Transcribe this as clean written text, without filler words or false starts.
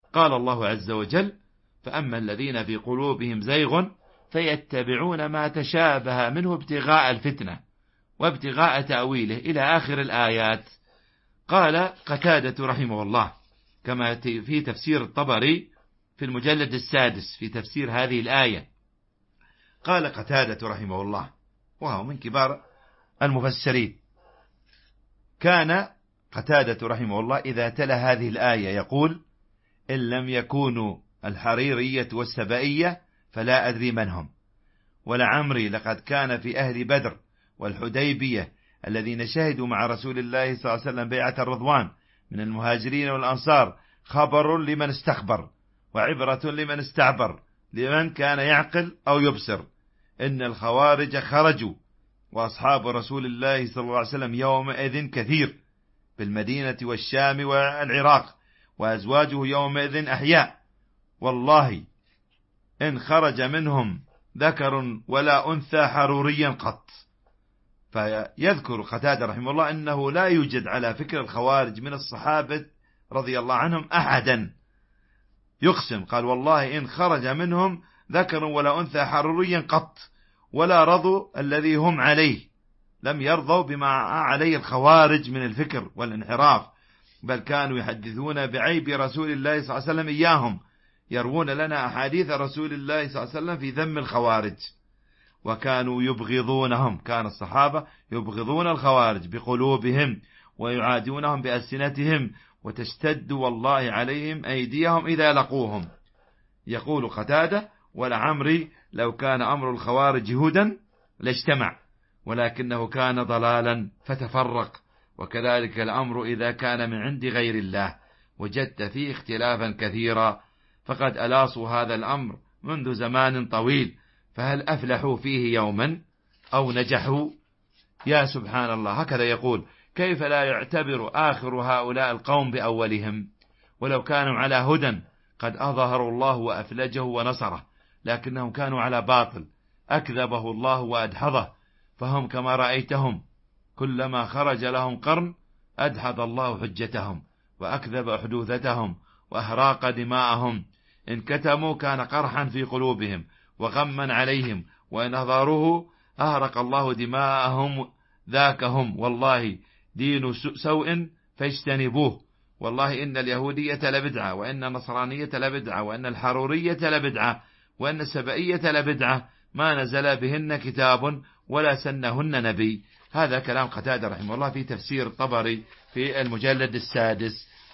قال الله عز وجل: فأما الذين في قلوبهم زيغ فيتبعون ما تشابه منه ابتغاء الفتنة وابتغاء تأويله إلى آخر الآيات. قال قتادة رحمه الله كما في تفسير الطبري في المجلد 6 في تفسير هذه الآية، قال قتادة رحمه الله وهو من كبار المفسرين: كان قتادة رحمه الله إذا تلا هذه الآية يقول: إن لم يكونوا الحريرية والسبائية فلا أدري من هم، ولعمري لقد كان في أهل بدر والحديبية الذين شهدوا مع رسول الله صلى الله عليه وسلم بيعة الرضوان من المهاجرين والأنصار خبر لمن استخبر وعبرة لمن استعبر لمن كان يعقل أو يبصر. إن الخوارج خرجوا وأصحاب رسول الله صلى الله عليه وسلم يومئذ كثير بالمدينة والشام والعراق، وأزواجه يومئذ أحياء، والله إن خرج منهم ذكر ولا أنثى حروريا قط. فيذكر قتادة رحمه الله أنه لا يوجد على فكر الخوارج من الصحابة رضي الله عنهم أحدا يقسم، قال: والله إن خرج منهم ذكر ولا أنثى حروريا قط، ولا رضوا الذي هم عليه، لم يرضوا بما عليه الخوارج من الفكر والانحراف، بل كانوا يحدثون بعيب رسول الله صلى الله عليه وسلم إياهم، يروون لنا أحاديث رسول الله صلى الله عليه وسلم في ذم الخوارج، وكانوا يبغضونهم. كان الصحابة يبغضون الخوارج بقلوبهم ويعادونهم بألسنتهم، وتشتد والله عليهم أيديهم إذا لقوهم. يقول قتادة: ولعمري لو كان أمر الخوارج هدى لاجتمع، ولكنه كان ضلالا فتفرق، وكذلك الأمر إذا كان من عند غير الله وجدت فيه اختلافا كثيرا، فقد ألاصوا هذا الأمر منذ زمان طويل، فهل أفلحوا فيه يوما أو نجحوا؟ يا سبحان الله، هكذا يقول: كيف لا يعتبر آخر هؤلاء القوم بأولهم؟ ولو كانوا على هدى قد أظهروا الله وأفلجه ونصره، لكنهم كانوا على باطل أكذبه الله وأدحضه، فهم كما رأيتهم كلما خرج لهم قرن أدحض الله حجتهم وأكذب حدوثتهم وأهراق دماءهم. إن كتموا كان قرحا في قلوبهم وغما عليهم، وإن أظهروه أهرق الله دماءهم ذاكهم. والله دين سوء فاجتنبوه، والله إن اليهودية لبدعة، وإن النصرانية لبدعة، وإن الحرورية لبدعة، وإن السبائية لبدعة، ما نزل بهن كتاب ولا سنهن نبي. هذا كلام قتادة رحمه الله في تفسير الطبري في المجلد 6.